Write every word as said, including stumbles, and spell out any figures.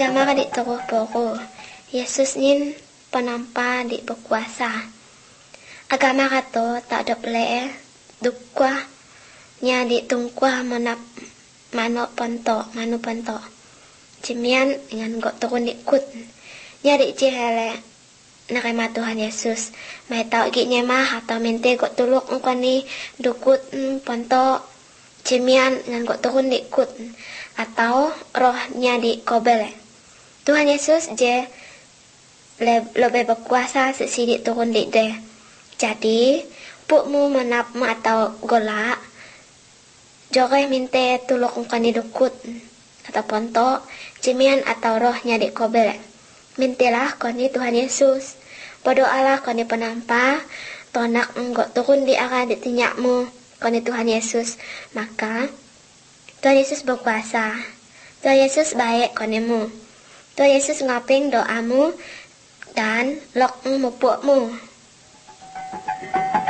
agama ka di turuh poro. Yesus nin penampa di berkuasa. Agama kato tak ada peleh dukwa nya di tungkwa menap mano ponto manu ponto. Cimian dengan gok turun ikut nya di cihele nerima Tuhan Yesus. Mai tau gi nyemah atau minta gok tuluk engkau ni dukut ponto cimian dengan gok turun ikut atau rohnya di kobel. Tuhan Yesus je lebih berkuasa sesidik turun di deh. Jadi, pukmu menapmu atau golak, joreh minta tuluk engkau ni dukut atau pontok, cimian atau rohnya di kobel. Mintilah kau ni Tuhan Yesus. Berdoalah kau ni penampa, tonak enggak turun di arah di tinyakmu, kau ni Tuhan Yesus. Maka, Tuhan Yesus berkuasa. Tuhan Yesus baik kau nimu. Tuhan Yesus ngaping doamu dan lok mupukmu.